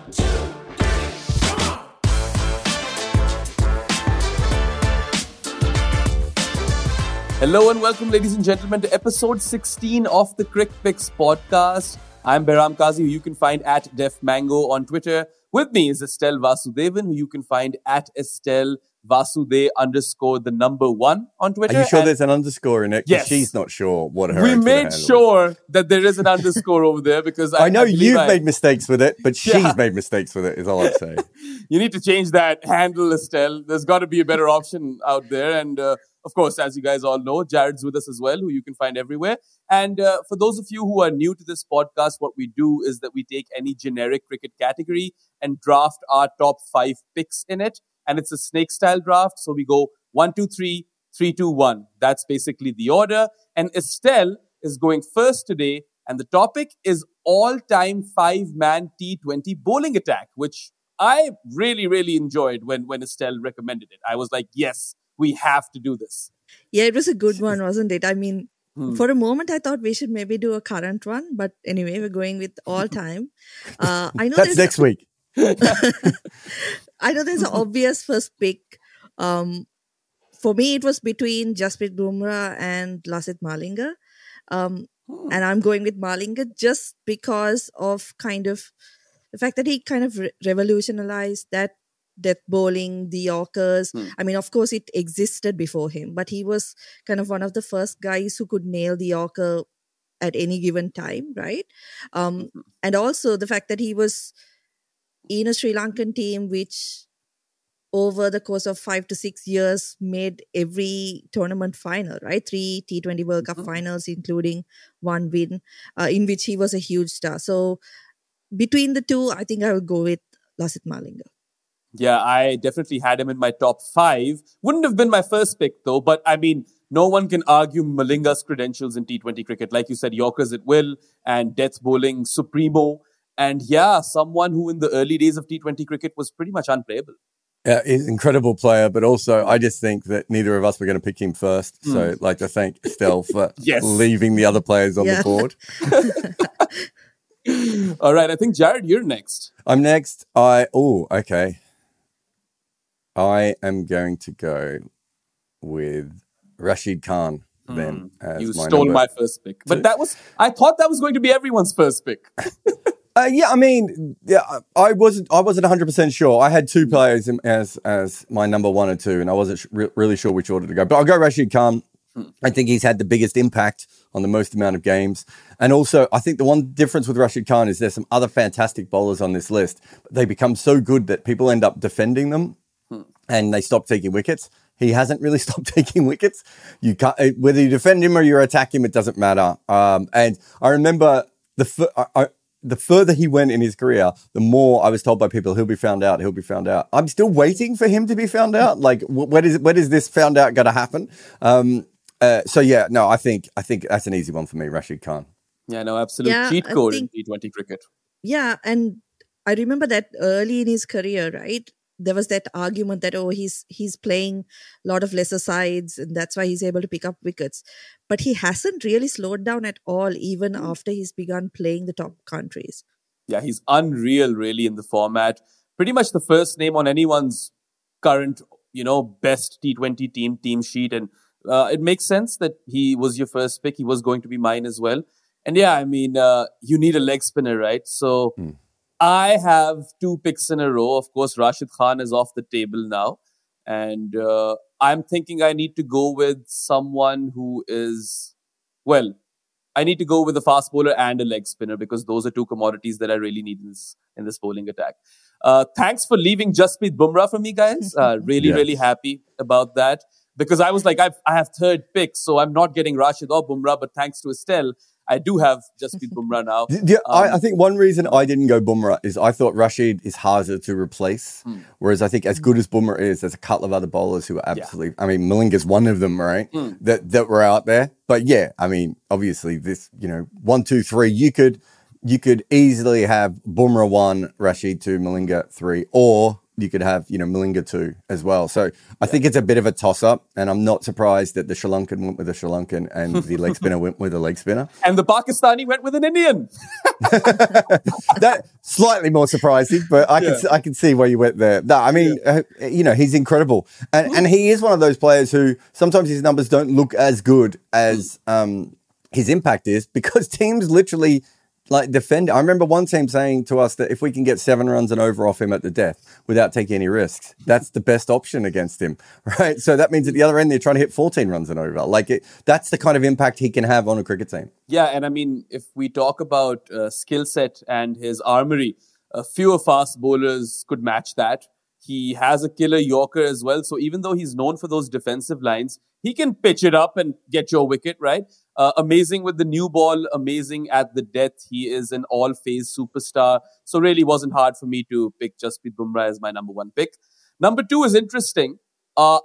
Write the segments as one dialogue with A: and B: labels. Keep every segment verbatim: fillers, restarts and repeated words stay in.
A: Hello and welcome, ladies and gentlemen, to episode sixteen of the Crick Picks podcast. I'm Behram Kazi, who you can find at Def Mango on Twitter. With me is Estelle Vasudevan, who you can find at Estelle Vasude underscore the number one on Twitter.
B: Are you sure
A: and
B: there's an underscore in it?
A: Yes.
B: She's not sure what her
A: we
B: Twitter
A: made
B: handle
A: sure
B: is.
A: that there is an underscore over there because I,
B: I know
A: I believe
B: you've
A: I,
B: made mistakes with it, but she's
A: Yeah.
B: made mistakes with it, is all I'm saying.
A: You need to change that handle, Estelle. There's got to be a better option out there. And uh, of course, as you guys all know, Jared's with us as well, who you can find everywhere. And uh, for those of you who are new to this podcast, what we do is that we take any generic cricket category and draft our top five picks in it. And it's a snake style draft. So we go one, two, three, three, two, one. That's basically the order. And Estelle is going first today. And the topic is all-time five-man T twenty bowling attack, which I really, really enjoyed when, when Estelle recommended it. I was like, yes, we have to do this.
C: Yeah, it was a good one, wasn't it? I mean,
A: Hmm.
C: for a moment, I thought we should maybe do a current one. But anyway, we're going with all time. Uh, I know
B: That's
C: there's
B: next week.
C: I know there's an obvious first pick. Um, for me, it was between Jasprit Bumrah and Lasith Malinga. Um, and I'm going with Malinga just because of kind of the fact that he kind of re- revolutionized that death bowling, the Yorkers.
A: Hmm.
C: I mean, of course, it existed before him, but he was kind of one of the first guys who could nail the Yorker at any given time, right? Um,
A: Mhm.
C: and also the fact that he was in a Sri Lankan team which over the course of five to six years made every tournament final, right? Three T twenty World Cup
A: Mhm.
C: finals, including one win, uh, in which he was a huge star. So between the two, I think I would go with Lasith Malinga.
A: Yeah, I definitely had him in my top five. Wouldn't have been my first pick, though. But, I mean, no one can argue Malinga's credentials in T twenty cricket. Like you said, Yorkers at will and death bowling supremo. And, yeah, someone who in the early days of T twenty cricket was pretty much unplayable.
B: Yeah, he's an incredible player, but also I just think that neither of us were going to pick him first. So I'd like to thank Estelle for
A: Yes.
B: leaving the other players on
C: Yeah.
B: the board.
A: All right, I think, Jared, you're next.
B: I'm next. I, oh, okay. I am going to go with Rashid Khan then. As
A: You
B: my
A: stole
B: number
A: my first pick. But
B: two.
A: that was, I thought that was going to be everyone's first pick.
B: Uh, yeah, I mean, yeah, I wasn't. I wasn't one hundred percent sure. I had two players in, as as my number one and two, and I wasn't sh- re- really sure which order to go. But I'll go Rashid Khan. I think he's had the biggest impact on the most amount of games, and also I think the one difference with Rashid Khan is there's some other fantastic bowlers on this list, but they become so good that people end up defending them, and they stop taking wickets. He hasn't really stopped taking wickets. You can't, uh, whether you defend him or you attack him, it doesn't matter. Um, and I remember the. F- I, I, The further he went in his career, the more I was told by people, he'll be found out, he'll be found out. I'm still waiting for him to be found out. Like, wh- when is, when is this found out going to happen? Um, uh, so, yeah, no, I think I think that's an easy one for me, Rashid Khan.
A: Yeah, no, absolute
C: Yeah,
A: cheat
C: I
A: code
C: think-
A: in T twenty cricket.
C: Yeah, and I remember that early in his career, right? There was that argument that, oh, he's he's playing a lot of lesser sides and that's why he's able to pick up wickets. But he hasn't really slowed down at all, even after he's begun playing the top countries.
A: Yeah, he's unreal, really, in the format. Pretty much the first name on anyone's current, you know, best T twenty team team sheet. And uh, it makes sense that he was your first pick. He was going to be mine as well. And yeah, I mean, uh, you need a leg spinner, right? So
B: Hmm.
A: I have two picks in a row. Of course, Rashid Khan is off the table now. And uh, I'm thinking I need to go with someone who is, well, I need to go with a fast bowler and a leg spinner because those are two commodities that I really need in this, in this bowling attack. Uh, thanks for leaving Jasprit Bumrah for me, guys. Uh, really,
B: Yeah.
A: really happy about that because I was like, I've, I have third pick, so I'm not getting Rashid or Bumrah, but thanks to Estelle, I do have Jasprit Bumrah now.
B: Yeah, I,
A: Um,
B: I think one reason I didn't go Bumrah is I thought Rashid is harder to replace.
A: Hmm.
B: Whereas I think as good as Bumrah is, there's a couple of other bowlers who are absolutely, I mean, Malinga's one of them, right?
A: Hmm.
B: That that were out there. But yeah, I mean, obviously this, you know, one, two, three, you could you could easily have Bumrah one, Rashid two, Malinga three, or you could have, you know, Malinga too as well. So I think it's a bit of a toss-up, and I'm not surprised that the Sri Lankan went with a Sri Lankan and the leg spinner went with a leg spinner.
A: And the Pakistani went with an Indian.
B: That slightly more surprising, but I
A: Yeah.
B: can I can see why you went there. No, I mean, uh, you know, he's incredible, and and he is one of those players who sometimes his numbers don't look as good as um, his impact is, because teams literally like defend. I remember one team saying to us that if we can get seven runs and over off him at the death without taking any risks, that's the best option against him, right? So that means at the other end they're trying to hit fourteen runs and over. Like it, that's the kind of impact he can have on a cricket team.
A: Yeah, and I mean, if we talk about uh, skill set and his armory, a few fast bowlers could match that. He has a killer Yorker as well. So even though he's known for those defensive lines, he can pitch it up and get your wicket, right? Uh, amazing with the new ball, amazing at the death. He is an all-phase superstar. So really wasn't hard for me to pick Jasprit Bumrah as my number one pick. Number two is interesting. Uh,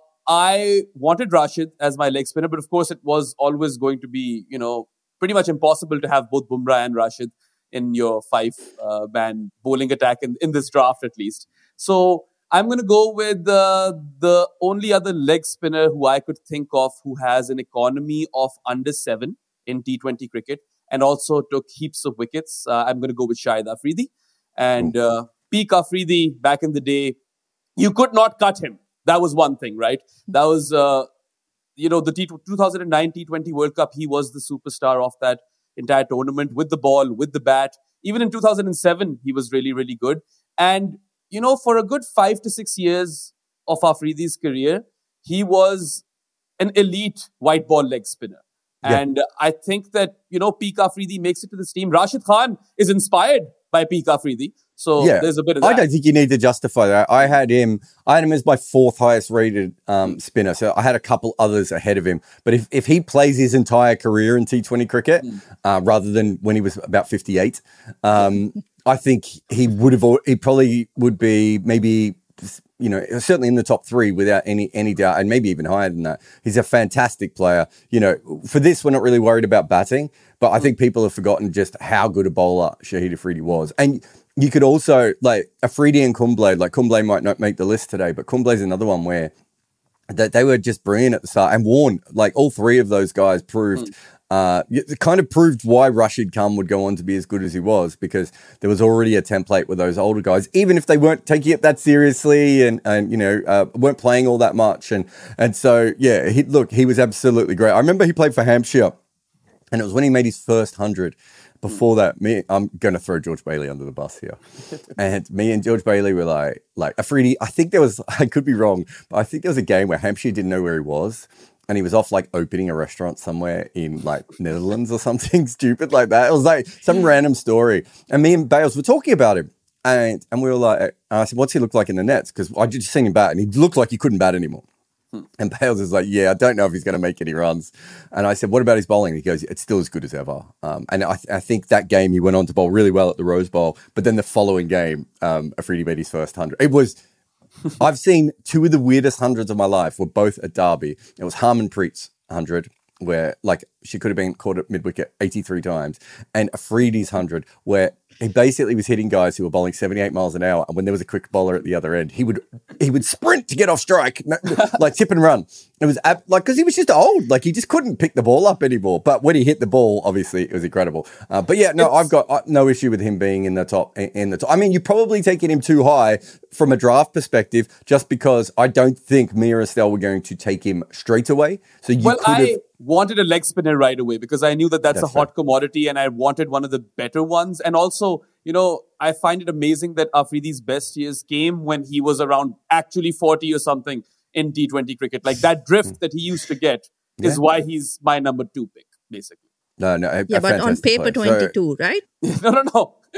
A: I wanted Rashid as my leg spinner, but of course it was always going to be, you know, pretty much impossible to have both Bumrah and Rashid in your five-man uh, bowling attack in, in this draft at least. So I'm going to go with uh, the only other leg spinner who I could think of who has an economy of under seven in T twenty cricket and also took heaps of wickets. Uh, I'm going to go with Shahid Afridi. And uh, peak Afridi back in the day, you could not cut him. That was one thing, right? That was, uh, you know, the T- two thousand nine T twenty World Cup. He was the superstar of that entire tournament with the ball, with the bat. Even in two thousand seven, he was really, really good. And you know, for a good five to six years of Afridi's career, he was an elite white ball leg spinner. Yeah. And I think that, you know, peak Afridi makes it to this team. Rashid Khan is inspired by peak Afridi. So yeah. there's a bit of that.
B: I don't think you need to justify that. I had him, I had him as my fourth highest rated um, mm. spinner. So I had a couple others ahead of him. But if, if he plays his entire career in T twenty cricket, mm. uh, rather than when he was about fifty-eight, um, I think he would have, he probably would be maybe, you know, certainly in the top three without any any doubt, and maybe even higher than that. He's a fantastic player. You know, for this, we're not really worried about batting, but I think people have forgotten just how good a bowler Shahid Afridi was. And you could also, like, Afridi and Kumble, like Kumble might not make the list today, but Kumble's another one where that they were just brilliant at the start. And Warne, like all three of those guys proved... Mm. Uh, it kind of proved why Rashid Khan would go on to be as good as he was, because there was already a template with those older guys, even if they weren't taking it that seriously and, and you know, uh, weren't playing all that much. And and so, yeah, he, look, he was absolutely great. I remember he played for Hampshire, and it was when he made his first hundred. Before that, me, I'm going to throw George Bailey under the bus here. And me and George Bailey were like, like Afridi, I think there was, I could be wrong, but I think there was a game where Hampshire didn't know where he was. And he was off like opening a restaurant somewhere in like Netherlands or something stupid like that. It was like some random story. And me and Bales were talking about him. And and we were like, and I said, what's he look like in the nets? Because I just seen him bat and he looked like he couldn't bat anymore. Hmm. And Bales is like, yeah, I don't know if he's going to make any runs. And I said, what about his bowling? He goes, it's still as good as ever. Um, and I, th- I think that game he went on to bowl really well at the Rose Bowl. But then the following game, um, Afridi made his first hundred. It was... I've seen two of the weirdest hundreds of my life were both at Derby. It was Harmanpreet's hundred, where like she could have been caught at mid-wicket eighty-three times, and Afridi's hundred, where he basically was hitting guys who were bowling seventy-eight miles an hour, and when there was a quick bowler at the other end, he would he would sprint to get off strike, like tip and run. It was ab- like because he was just old, like he just couldn't pick the ball up anymore. But when he hit the ball, obviously it was incredible. Uh, but yeah, no, it's... I've got uh, no issue with him being in the top. In, in the top, I mean, you're probably taking him too high from a draft perspective, just because I don't think Mir Estelle were going to take him straight away. So you
A: well,
B: could
A: I
B: have...
A: wanted a leg spinner right away because I knew that that's, that's a hot right. commodity, and I wanted one of the better ones. And also, you know, I find it amazing that Afridi's best years came when he was around actually forty or something in T twenty cricket. Like that drift that he used to get is yeah. why he's my number two pick, basically.
B: No, no. A,
C: yeah,
B: a
C: but on paper,
B: player.
C: twenty-two, so, right?
A: no, no,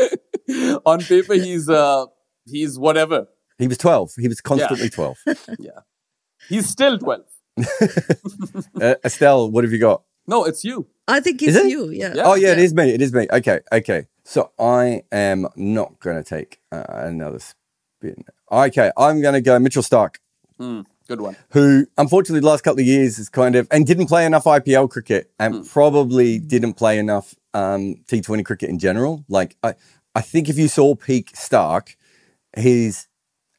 A: no. On paper, he's uh, he's whatever.
B: He was twelve. He was constantly yeah. twelve.
A: yeah. He's still twelve.
B: uh, Estelle, what have you got?
A: No, it's you.
C: I think it's it? you, yeah.
B: yeah. Oh, yeah, yeah, it is me. It is me. Okay, okay. So I am not going to take uh, another spin. Okay, I'm going to go Mitchell Starc.
A: Mm, good one.
B: Who, unfortunately, the last couple of years is kind of, and didn't play enough I P L cricket and mm. probably didn't play enough um, T twenty cricket in general. Like, I, I think if you saw peak Starc, he's,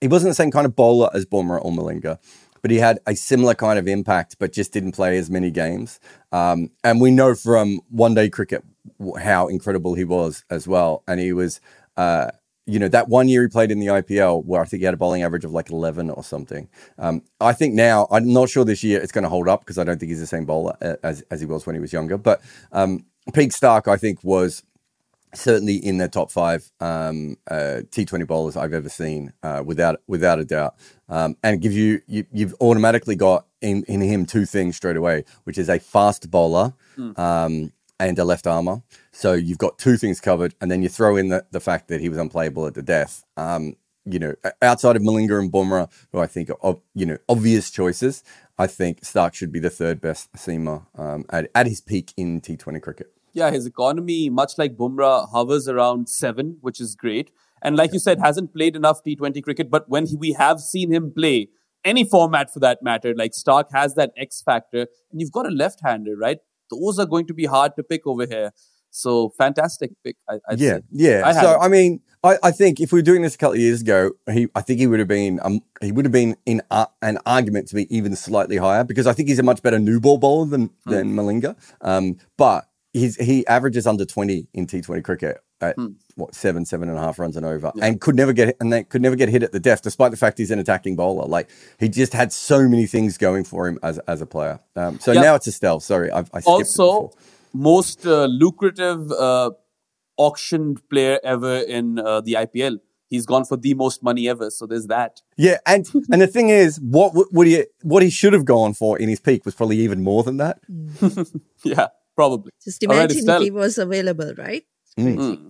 B: he wasn't the same kind of bowler as Bumrah or Malinga, but he had a similar kind of impact, but just didn't play as many games. Um, and we know from one-day cricket how incredible he was as well. And he was, uh, you know, that one year he played in the I P L where I think he had a bowling average of like eleven or something. Um, I think now, I'm not sure this year it's going to hold up because I don't think he's the same bowler as, as he was when he was younger. But um, Peak Starc, I think, was certainly in the top five um, uh, T twenty bowlers I've ever seen, uh, without without a doubt. Um, and give you, you you've automatically got in, in him two things straight away, which is a fast bowler mm. um, and a left armer. So you've got two things covered, and then you throw in the, the fact that he was unplayable at the death. Um, you know, outside of Malinga and Bumrah, who I think are, you know, obvious choices, I think Starc should be the third best seamer um, at, at his peak in T twenty cricket.
A: Yeah, his economy, much like Bumrah, hovers around seven, which is great. And like you said, hasn't played enough T twenty cricket. But when he, we have seen him play, any format for that matter, like Starc has that X factor. And you've got a left-hander, right? Those are going to be hard to pick over here. So fantastic pick, I, I'd
B: yeah,
A: say.
B: Yeah,
A: I
B: So,
A: it.
B: I mean, I, I think if we were doing this a couple of years ago, he, I think he would have been, um, he would have been in uh, an argument to be even slightly higher because I think he's a much better new ball bowler than, hmm. than Malinga. Um, but He's, he averages under twenty in T twenty cricket at hmm. what seven, seven and a half runs and over, yeah. and could never get and they could never get hit at the death, despite the fact he's an attacking bowler. Like he just had so many things going for him as as a player. Um, so yeah. now it's Estelle. Sorry, I, I skipped
A: also
B: it
A: most uh, lucrative uh, auctioned player ever in uh, the I P L. He's gone for the most money ever. So there's that.
B: Yeah, and and the thing is, what would he what he should have gone for in his peak was probably even more than that.
A: Mm. yeah. Probably.
C: Just imagine right, if he was available, right?
B: Mm.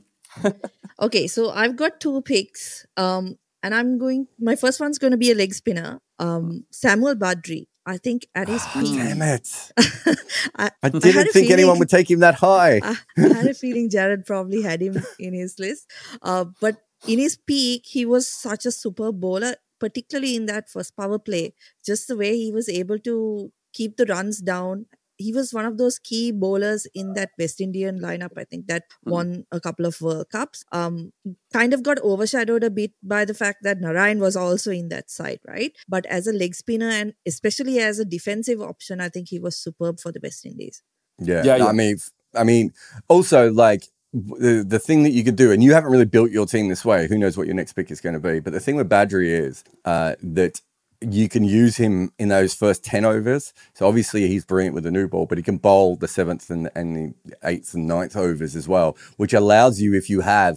C: Okay, so I've got two picks. Um, and I'm going, my first one's going to be a leg spinner. Um, Samuel Badri. I think at his peak.
B: Damn it.
C: I,
B: I didn't I think feeling, anyone would take him that high.
C: I, I had a feeling Jared probably had him in his list. Uh, but in his peak, he was such a superb bowler, particularly in that first power play. Just the way he was able to keep the runs down. He was one of those key bowlers in that West Indian lineup, I think, that won a couple of World Cups. Um, kind of got overshadowed a bit by the fact that Narayan was also in that side, right? But as a leg spinner and especially as a defensive option, I think he was superb for the West Indies.
B: Yeah, yeah, yeah. I mean, I mean, also like the the thing that you could do, and you haven't really built your team this way. Who knows what your next pick is going to be? But the thing with Badri is uh, that you can use him in those first ten overs. So obviously he's brilliant with the new ball, but he can bowl the seventh and, and the eighth and ninth overs as well, which allows you, if you have,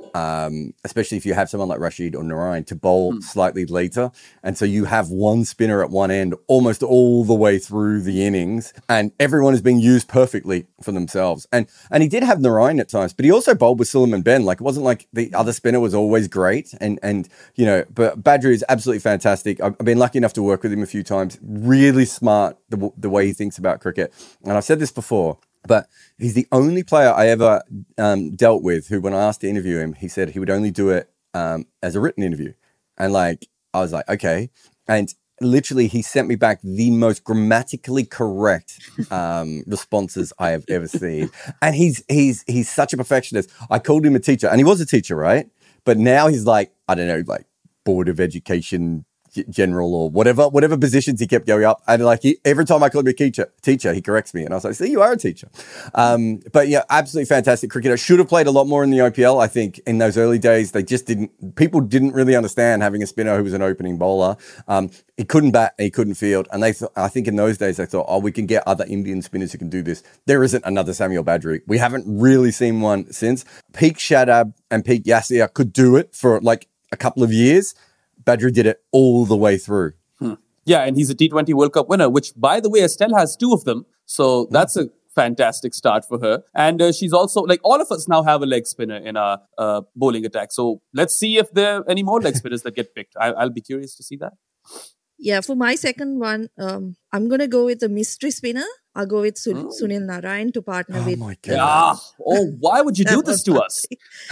B: um, especially if you have someone like Rashid or Narayan, to bowl mm. slightly later. And so you have one spinner at one end almost all the way through the innings, and everyone is being used perfectly for themselves. And and he did have Narayan at times, but he also bowled with Suleiman Ben. Like, it wasn't like the other spinner was always great. And, and you know, but Badri is absolutely fantastic. I've been lucky enough to work with him a few times. Really smart, the, the way he thinks about cricket. And I've said this before, but he's the only player I ever um, dealt with who, when I asked to interview him, he said he would only do it um, as a written interview. And like, I was like, okay. And literally, he sent me back the most grammatically correct um, responses I have ever seen. And he's he's he's such a perfectionist. I called him a teacher, and he was a teacher, right? But now he's like, I don't know, like Board of Education general or whatever, whatever positions he kept going up. And like he, every time I call him a teacher, teacher, he corrects me. And I was like, see, you are a teacher. Um, but yeah, absolutely fantastic cricketer. Should have played a lot more in the I P L. I think in those early days, they just didn't, people didn't really understand having a spinner who was an opening bowler. Um, he couldn't bat, he couldn't field. And they thought, I think in those days, they thought, oh, we can get other Indian spinners who can do this. There isn't another Samuel Badri. We haven't really seen one since. Peak Shadab and Peak Yasir could do it for like a couple of years. Badri did it all the way through.
A: Hmm. Yeah, and he's a T twenty World Cup winner, which, by the way, Estelle has two of them. So that's a fantastic start for her. And uh, she's also, like, all of us now have a leg spinner in our uh, bowling attack. So let's see if there are any more leg spinners that get picked. I- I'll be curious to see that.
C: Yeah, for my second one, um, I'm going to go with a mystery spinner. I'll go with Sun- oh. Sunil Narayan to partner
B: oh
C: with.
B: My God.
A: Ah, oh, why would you do this to us?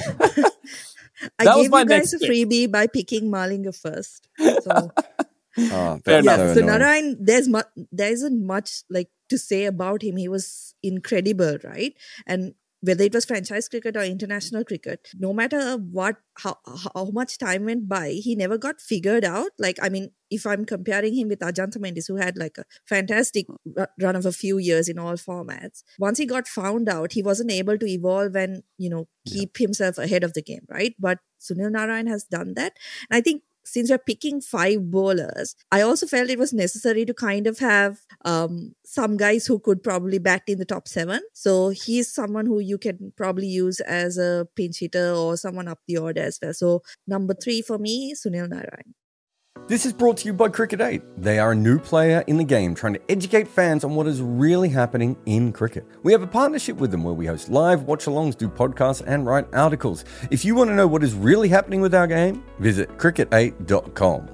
C: I
A: that
C: gave you guys a freebie by picking Malinga first. So,
B: oh, yeah,
C: so, so Narayan, there's mu- there isn't much like to say about him. He was incredible, right? And whether it was franchise cricket or international cricket, no matter what, how, how much time went by, he never got figured out. Like, I mean, if I'm comparing him with Ajantha Mendis, who had like a fantastic run of a few years in all formats, once he got found out, he wasn't able to evolve and, you know, keep yeah. himself ahead of the game, right? But Sunil Narine has done that. And I think since we're picking five bowlers, I also felt it was necessary to kind of have um, some guys who could probably bat in the top seven. So he's someone who you can probably use as a pinch hitter or someone up the order as well. So number three for me, Sunil Narine.
B: This is brought to you by Cricket eight. They are a new player in the game trying to educate fans on what is really happening in cricket. We have a partnership with them where we host live watch-alongs, do podcasts and write articles. If you want to know what is really happening with our game, visit cricket eight dot com.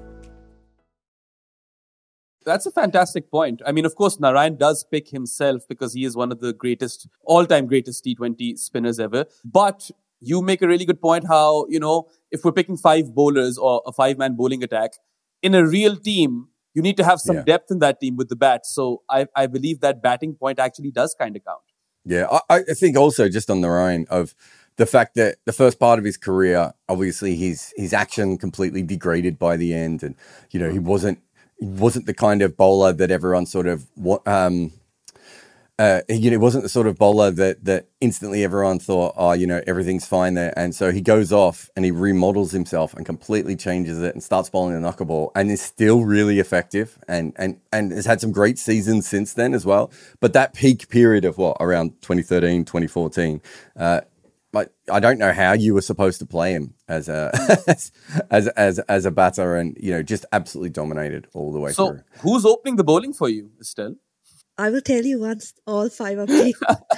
A: That's a fantastic point. I mean, of course, Narine does pick himself because he is one of the greatest, all-time greatest T twenty spinners ever. But you make a really good point how, you know, if we're picking five bowlers or a five-man bowling attack, in a real team, you need to have some yeah. depth in that team with the bat. So I, I believe that batting point actually does kind of count.
B: Yeah, I, I think also just on the Narine of the fact that the first part of his career, obviously his his action completely degraded by the end, and you know he wasn't he wasn't the kind of bowler that everyone sort of um uh you know wasn't the sort of bowler that that instantly everyone thought, oh, you know, everything's fine there. And so he goes off and he remodels himself and completely changes it and starts bowling the knuckleball and is still really effective and and and has had some great seasons since then as well. But that peak period of what, around twenty thirteen, twenty fourteen, uh But I don't know how you were supposed to play him as a as, as as as a batter, and you know, just absolutely dominated all the way
A: so
B: through.
A: So, who's opening the bowling for you, Estelle?
C: I will tell you once all five are playing.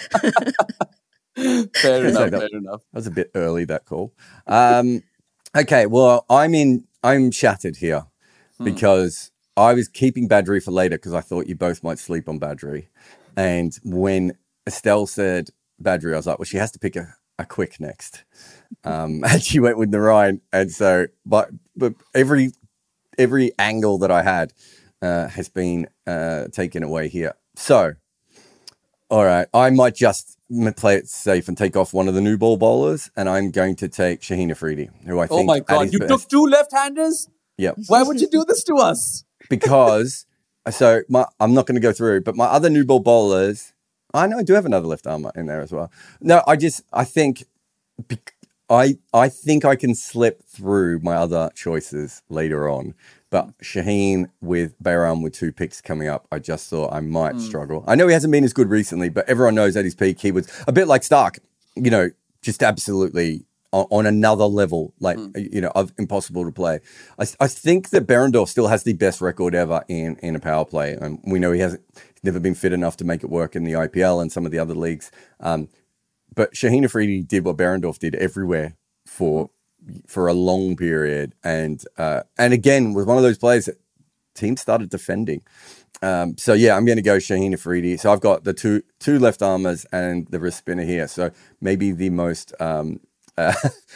A: Fair enough.
B: that,
A: fair enough.
B: That was a bit early, that call. Um, okay, well, I'm in. I'm shattered here hmm. because I was keeping Badri for later because I thought you both might sleep on Badri, and when Estelle said Badri, I was like, well, she has to pick a. a quick next. Um, and she went with Narine. And so, but, but every, every angle that I had uh, has been uh, taken away here. So, all right, I might just play it safe and take off one of the new ball bowlers, and I'm going to take Shaheen Afridi, who I think...
A: Oh my God, you best, took two left-handers?
B: Yep.
A: Why would you do this to us?
B: Because, so my, I'm not going to go through, but my other new ball bowlers... I know I do have another left armer in there as well. No, I just, I think, I I think I can slip through my other choices later on. But Shaheen with Bayram with two picks coming up, I just thought I might mm. struggle. I know he hasn't been as good recently, but everyone knows at his peak, he was a bit like Stark, you know, just absolutely on, on another level, like, mm. you know, of impossible to play. I, I think that Behrendorff still has the best record ever in, in a power play. And we know he hasn't, never been fit enough to make it work in the I P L and some of the other leagues. Um, but Shaheen Afridi did what Behrendorff did everywhere for for a long period. And uh, and again, was one of those players that teams started defending. Um, so, yeah, I'm going to go Shaheen Afridi. So I've got the two two left armers and the wrist spinner here. So maybe the most um, uh,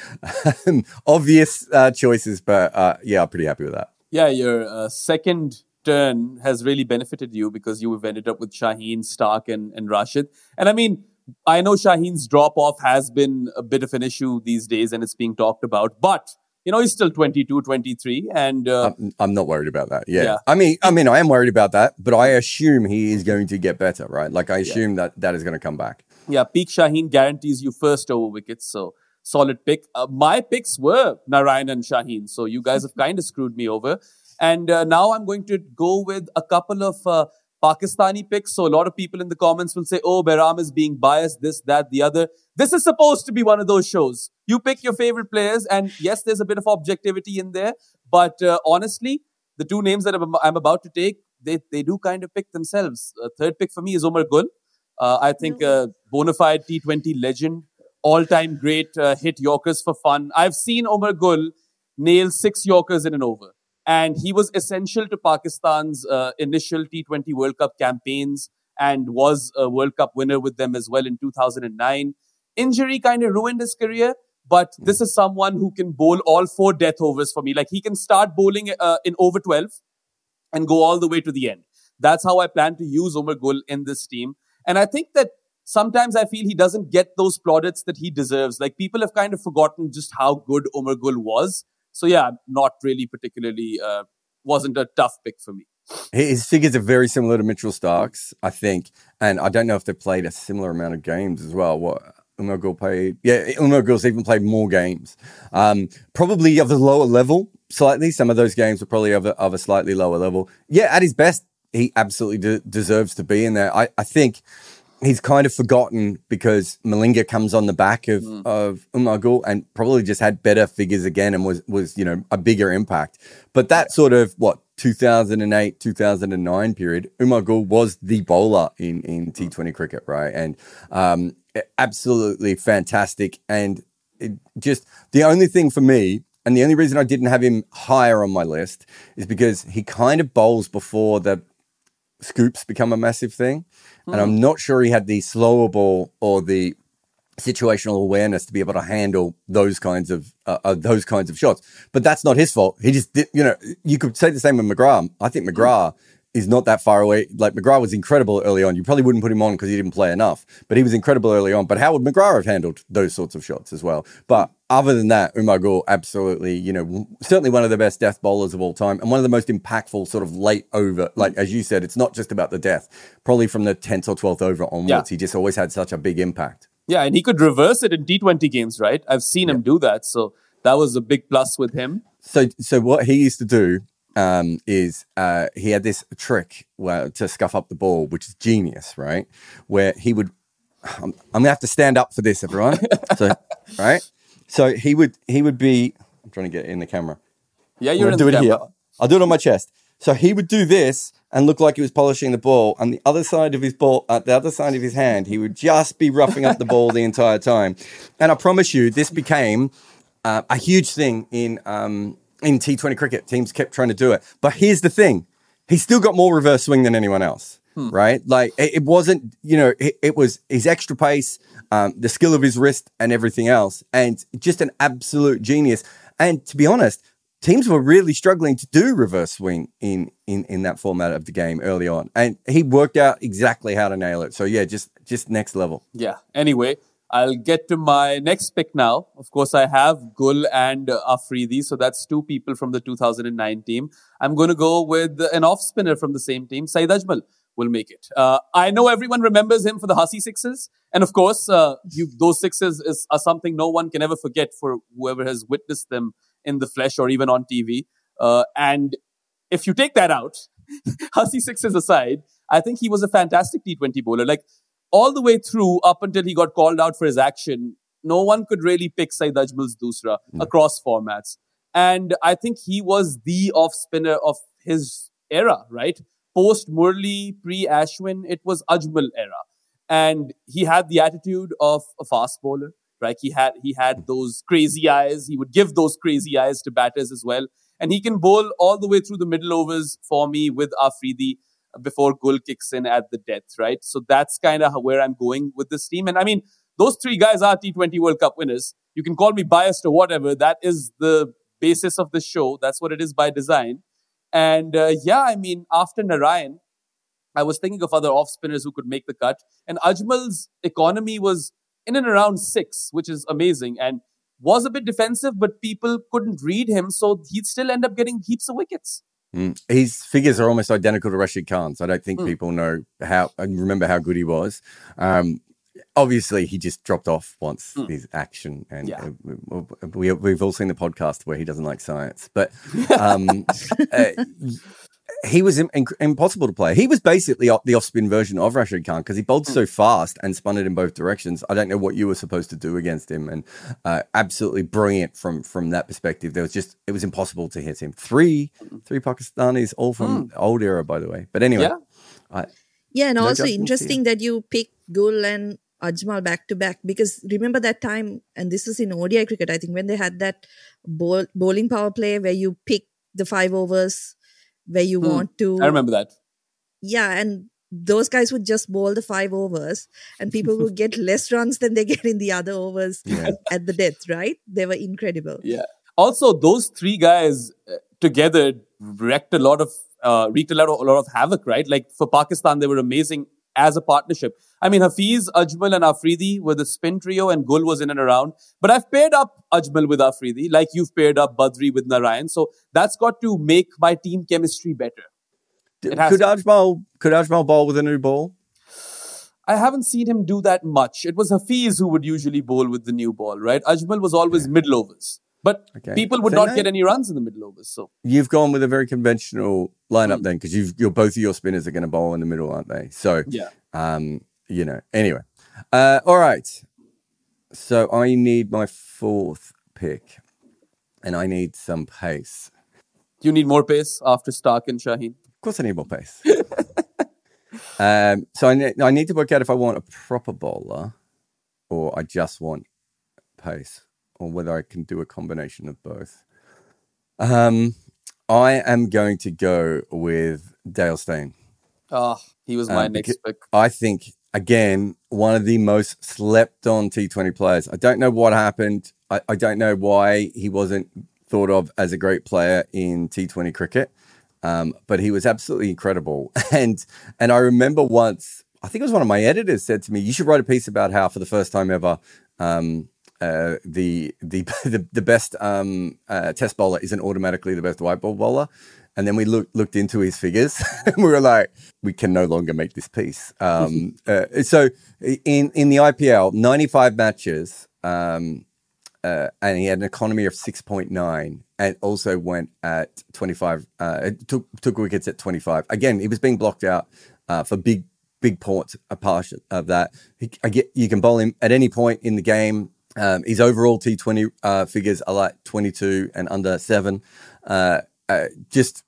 B: obvious uh, choices. But, uh, yeah, I'm pretty happy with that.
A: Yeah, your uh, second... turn has really benefited you because you have ended up with Shaheen, Stark, and, and Rashid. And I mean, I know Shaheen's drop-off has been a bit of an issue these days and it's being talked about, but, you know, he's still twenty-two, twenty-three. And uh,
B: I'm, I'm not worried about that. Yeah. yeah. I mean, I mean, I am worried about that, but I assume he is going to get better, right? Like, I assume yeah. that that is going to come back.
A: Yeah, peak Shaheen guarantees you first over wickets. So, solid pick. Uh, my picks were Narine and Shaheen. So, you guys have kind of screwed me over. And uh, now I'm going to go with a couple of uh, Pakistani picks. So a lot of people in the comments will say, oh, Bayram is being biased, this, that, the other. This is supposed to be one of those shows. You pick your favorite players. And yes, there's a bit of objectivity in there. But uh, honestly, the two names that I'm, I'm about to take, they, they do kind of pick themselves. Uh, third pick for me is Umar Gul. Uh, I think uh, bona fide T twenty legend, all-time great uh, hit Yorkers for fun. I've seen Umar Gul nail six Yorkers in an over. And he was essential to Pakistan's uh, initial T twenty World Cup campaigns and was a World Cup winner with them as well in two thousand nine. Injury kind of ruined his career, but this is someone who can bowl all four death overs for me. Like, he can start bowling uh, in over twelve and go all the way to the end. That's how I plan to use Umar Gul in this team. And I think that sometimes I feel he doesn't get those plaudits that he deserves. Like, people have kind of forgotten just how good Umar Gul was. So yeah, not really particularly, uh, wasn't a tough pick for me.
B: His figures are very similar to Mitchell Stark's, I think. And I don't know if they've played a similar amount of games as well. What Umar Gul played, yeah, Umar Gul's even played more games. Um, probably of a lower level, slightly. Some of those games were probably of a, of a slightly lower level. Yeah, at his best, he absolutely de- deserves to be in there. I, I think he's kind of forgotten because Malinga comes on the back of, mm. of Umar Gul and probably just had better figures again and was, was, you know, a bigger impact. But that sort of, what, two thousand eight, two thousand nine period, Umar Gul was the bowler in, in T twenty cricket, right? And um, absolutely fantastic. And it just, the only thing for me, and the only reason I didn't have him higher on my list is because he kind of bowls before the scoops become a massive thing. Mm. And I'm not sure he had the slower ball or the situational awareness to be able to handle those kinds of uh, uh, those kinds of shots. But that's not his fault. He just did, you know, you could say the same with McGrath. I think McGrath mm. is not that far away. Like, McGrath was incredible early on. You probably wouldn't put him on because he didn't play enough, but he was incredible early on. But how would McGrath have handled those sorts of shots as well? But other than that, Umar Gul, absolutely, you know, certainly one of the best death bowlers of all time and one of the most impactful sort of late over, like, as you said, it's not just about the death. Probably from the tenth or twelfth over onwards, yeah. he just always had such a big impact.
A: Yeah, and he could reverse it in T twenty games, right? I've seen yeah. him do that. So that was a big plus with him.
B: So so what he used to do um, is uh, he had this trick where, to scuff up the ball, which is genius, right? Where he would, I'm, I'm going to have to stand up for this, everyone. So, right? So he would he would be, I'm trying to get it in the camera.
A: Yeah, you're in
B: do
A: the
B: it
A: camera.
B: Here. I'll do it on my chest. So he would do this and look like he was polishing the ball. And the other side of his ball, at uh, the other side of his hand, he would just be roughing up the ball the entire time. And I promise you, this became uh, a huge thing in um, in T twenty cricket. Teams kept trying to do it. But here's the thing. He still got more reverse swing than anyone else, hmm. right? Like, it, it wasn't, you know, it, it was his extra pace, um, the skill of his wrist and everything else. And just an absolute genius. And to be honest, teams were really struggling to do reverse swing in, in, in that format of the game early on. And he worked out exactly how to nail it. So, yeah, just just next level.
A: Yeah. Anyway, I'll get to my next pick now. Of course, I have Gul and uh, Afridi. So that's two people from the two thousand nine team. I'm going to go with an off-spinner from the same team. Saeed Ajmal will make it. Uh, I know everyone remembers him for the Hussey sixes. And of course, uh, you, those sixes is, are something no one can ever forget for whoever has witnessed them in the flesh or even on T V. Uh, and if you take that out, Hussey sixes aside, I think he was a fantastic T twenty bowler. Like, all the way through up until he got called out for his action, no one could really pick Saeed Ajmal's Dusra mm. across formats. And I think he was the off-spinner of his era, right? Post-Murli, pre-Ashwin, it was Ajmal era. And he had the attitude of a fast bowler. Right, he had he had those crazy eyes. He would give those crazy eyes to batters as well, and he can bowl all the way through the middle overs for me with Afridi before Gul kicks in at the death. Right, so that's kind of where I'm going with this team. And I mean, those three guys are T twenty World Cup winners. You can call me biased or whatever. That is the basis of the show. That's what it is by design. And uh, yeah, I mean, after Narayan, I was thinking of other off spinners who could make the cut, and Ajmal's economy was in and around six, which is amazing, and was a bit defensive, but people couldn't read him, so he'd still end up getting heaps of wickets.
B: Mm. His figures are almost identical to Rashid Khan's. I don't think mm. people know how and remember how good he was. Um, obviously, he just dropped off once mm. his action, and yeah. uh, we, we've all seen the podcast where he doesn't like science, but um, uh, he was in, in, impossible to play. He was basically the off-spin version of Rashid Khan because he bowled mm. so fast and spun it in both directions. I don't know what you were supposed to do against him, and uh, absolutely brilliant from from that perspective. There was just it was impossible to hit him. Three three Pakistanis, all from mm. old era, by the way. But anyway,
A: yeah,
B: I,
C: yeah, and no also interesting that you picked Gul and Ajmal back to back, because remember that time, and this is in O D I cricket, I think, when they had that bowl, bowling power play where you pick the five overs where you hmm. want to.
A: I remember that.
C: Yeah, and those guys would just bowl the five overs and people would get less runs than they get in the other overs yeah. at the death, right? They were incredible.
A: Yeah. Also, those three guys uh, together wreaked a lot of, uh, wreaked a lot of, a lot of havoc, right? Like for Pakistan, they were amazing as a partnership. I mean, Hafiz, Ajmal and Afridi were the spin trio and Gul was in and around. But I've paired up Ajmal with Afridi, like you've paired up Badri with Narayan. So that's got to make my team chemistry better.
B: Could Ajmal, could Ajmal bowl with a new ball?
A: I haven't seen him do that much. It was Hafiz who would usually bowl with the new ball, right? Ajmal was always yeah. middle overs. But okay. people would so not no, get any runs in the middle overs. So
B: you've gone with a very conventional lineup mm. then, because you've you're both of your spinners are going to bowl in the middle, aren't they? So
A: yeah,
B: um, you know. Anyway, uh, all right. So I need my fourth pick, and I need some pace.
A: You need more pace after Stark and Shaheen.
B: Of course, I need more pace. um, so I ne- I need to work out if I want a proper bowler, or I just want pace, or whether I can do a combination of both. Um, I am going to go with Dale Steyn.
A: Ah, oh, he was my um, next pick.
B: I think, again, one of the most slept-on T twenty players. I don't know what happened. I, I don't know why he wasn't thought of as a great player in T twenty cricket, um, but he was absolutely incredible. And and I remember once, I think it was one of my editors said to me, you should write a piece about how, for the first time ever, um, Uh, the, the the the best um, uh, test bowler isn't automatically the best white ball bowler. And then we looked looked into his figures and we were like, we can no longer make this piece. Um, uh, so in, in the I P L, ninety-five matches, um, uh, and he had an economy of six point nine and also went at twenty-five, uh, took, took wickets at twenty-five. Again, he was being blocked out uh, for big, big ports, a part of that. He, I get, you can bowl him at any point in the game. Um, his overall T twenty uh, figures are like twenty-two and under seven. Uh, uh, just,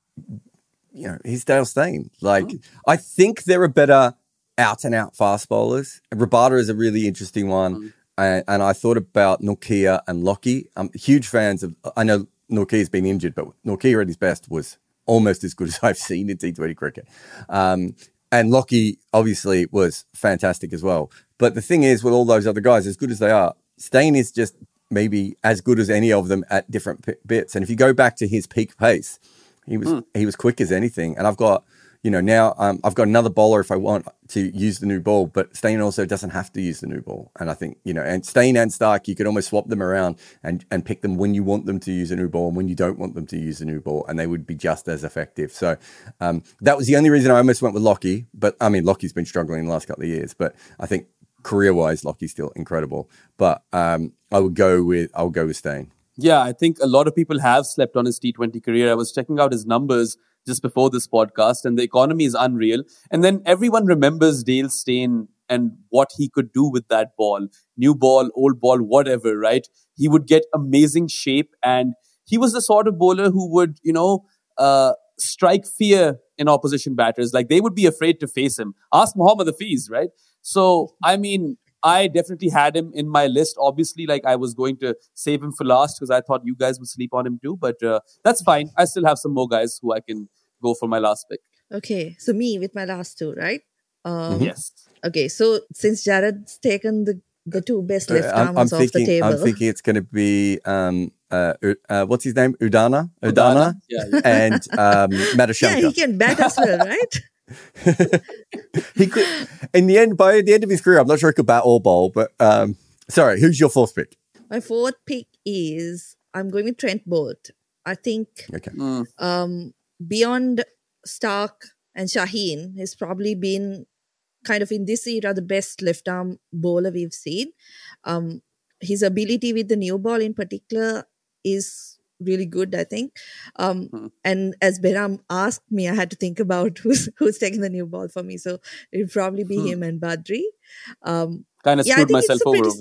B: you know, he's Dale Steyn. Like, oh. I think there are better out-and-out fast bowlers. Rabada is a really interesting one. Mm. And, and I thought about Nortje and Lockie. I'm huge fans of, I know Nortje's been injured, but Nortje at his best was almost as good as I've seen in T twenty cricket. Um, and Lockie obviously was fantastic as well. But the thing is, with all those other guys, as good as they are, Steyn is just maybe as good as any of them at different p- bits. And if you go back to his peak pace, he was mm. he was quick as anything. And I've got, you know, now um, I've got another bowler if I want to use the new ball, but Steyn also doesn't have to use the new ball. And I think, you know, and Steyn and Stark, you could almost swap them around and, and pick them when you want them to use a new ball and when you don't want them to use a new ball, and they would be just as effective. So um, that was the only reason I almost went with Lockie. But I mean, Lockie's been struggling the last couple of years, but I think career-wise, Lockie's still incredible. But um, I would go with I'll go with Steyn.
A: Yeah, I think a lot of people have slept on his T twenty career. I was checking out his numbers just before this podcast, and the economy is unreal. And then everyone remembers Dale Steyn and what he could do with that ball. New ball, old ball, whatever, right? He would get amazing shape, and he was the sort of bowler who would, you know, uh, strike fear in opposition batters. Like, they would be afraid to face him. Ask Mohammad Hafiz, right? So, I mean, I definitely had him in my list. Obviously, like, I was going to save him for last because I thought you guys would sleep on him too. But uh, that's fine. I still have some more guys who I can go for my last pick.
C: Okay, so me with my last two, right? Um,
A: mm-hmm. Yes.
C: Okay, so since Jared's taken the, the two best left
B: uh,
C: arms off
B: thinking,
C: the table.
B: I'm thinking it's going to be, um, uh, uh, what's his name? Udana? Udana?
A: Udana? Yeah, yeah.
B: And um, Madhushankar.
C: Yeah, he can bat as well, right?
B: He could, in the end, by the end of his career, I'm not sure he could bat or bowl, but um, sorry, who's your fourth pick?
C: My fourth pick is, I'm going with Trent Boult. I think
B: okay.
A: mm.
C: um, beyond Stark and Shaheen, he's probably been kind of in this era the best left arm bowler we've seen. Um, his ability with the new ball in particular is really good, I think. Um,
A: mm.
C: And as Behram asked me, I had to think about who's who's taking the new ball for me. So it would probably be
A: mm.
C: him and Badri. Um,
A: kind of
C: yeah,
A: screwed myself over
C: pretty,
A: over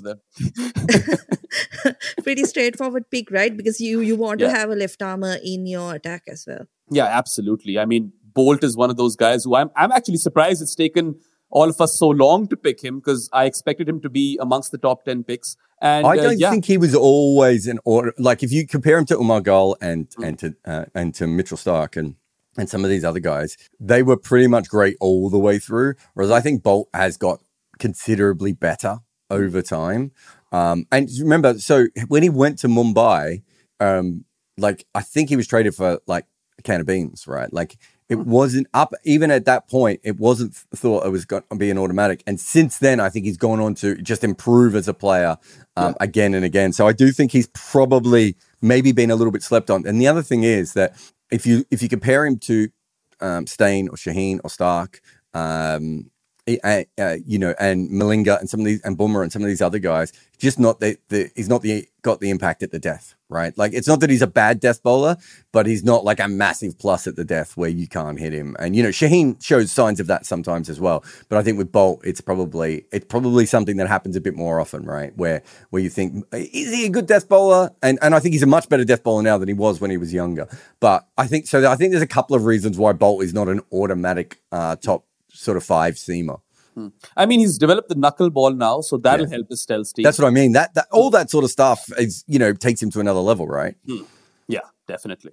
A: there.
C: Pretty straightforward pick, right? Because you, you want
A: yeah.
C: to have a left armer in your attack as well.
A: Yeah, absolutely. I mean, Boult is one of those guys who I'm I'm actually surprised it's taken all of us so long to pick him, because I expected him to be amongst the top ten picks. And
B: I don't
A: uh, yeah.
B: think he was always an order. Like, if you compare him to Umar Gul and mm. and to uh, and to Mitchell Stark and and some of these other guys, they were pretty much great all the way through. Whereas I think Boult has got considerably better over time. Um, and remember, so when he went to Mumbai, um, like I think he was traded for like can of beans, right? Like it wasn't up, even at that point, it wasn't thought it was going to be an automatic. And since then, I think he's gone on to just improve as a player um, yeah. again and again. So I do think he's probably maybe been a little bit slept on. And the other thing is that if you if you compare him to um, Steyn or Shaheen or Stark, um, uh, uh, you know, and Malinga and some of these and Bumrah and some of these other guys, just not the, the he's not the got the impact at the death, right? Like it's not that he's a bad death bowler, but he's not like a massive plus at the death where you can't hit him. And you know, Shaheen shows signs of that sometimes as well. But I think with Bolt, it's probably it's probably something that happens a bit more often, right? Where where you think, is he a good death bowler? And and I think he's a much better death bowler now than he was when he was younger. But I think so. I think there's a couple of reasons why Bolt is not an automatic uh, top sort of five seamer.
A: Hmm. I mean, he's developed the knuckleball now, so that'll yeah. help his stealth team.
B: That's what I mean. That, that all that sort of stuff is, you know, takes him to another level, right?
A: Hmm. Yeah, definitely.